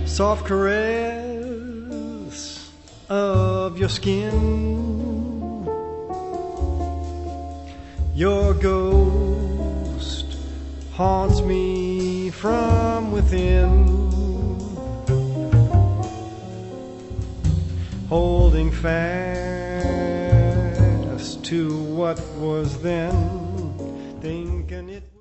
soft caress of your skin. Your ghost haunts me from within, holding fast to what was then.